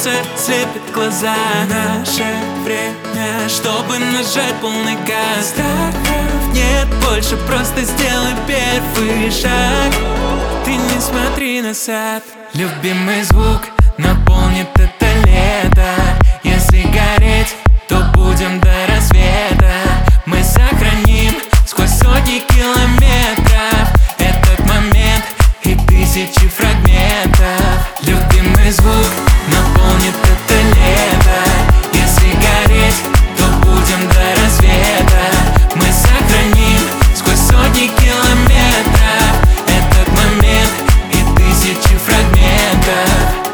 солнце слепит глаза. Наше время, чтобы нажать полный газ. Страхов нет больше, просто сделай первый шаг. Ты не смотри на сад. Любимый звук наполнит это лето. Если гореть, то будем до рассвета. Мы сохраним сквозь сотни километров этот момент и тысячи фрагментов. Любимый звук наполнит это лето. Если гореть, то будем до рассвета. Мы сохраним сквозь сотни километров этот момент и тысячи фрагментов.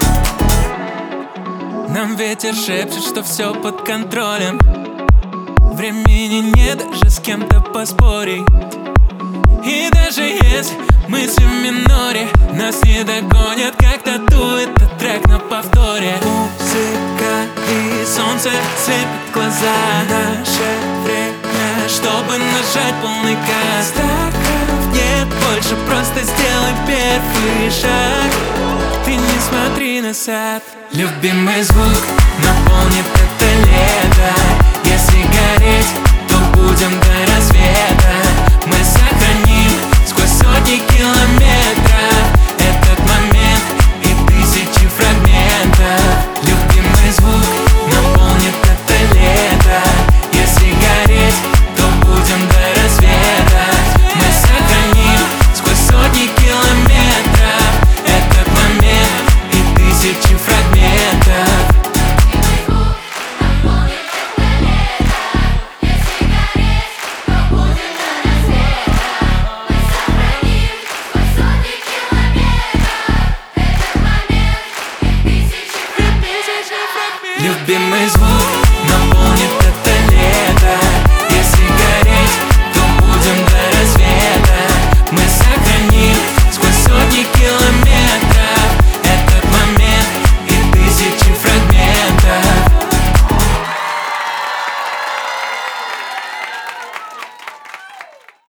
Нам ветер шепчет, что все под контролем. Времени нет даже с кем-то поспорить. И даже если мысли в миноре, нас не догонят, как тату, этот трек на повторе. Музыка и солнце слепит глаза. Наше время, чтобы нажать полный газ. Страхов нет больше, просто сделай первый шаг. Ты не смотри на сад. Любимый звук наполнит это лето. Если гореть, то будем до рассвета. Мы сохраним сквозь сотни километров этот момент и тысячи фрагментов. Любимый звук наполнит это лето. Если гореть, то будем до рассвета. Мы сохраним сквозь сотни километров этот момент и тысячи фрагментов. Любимый звук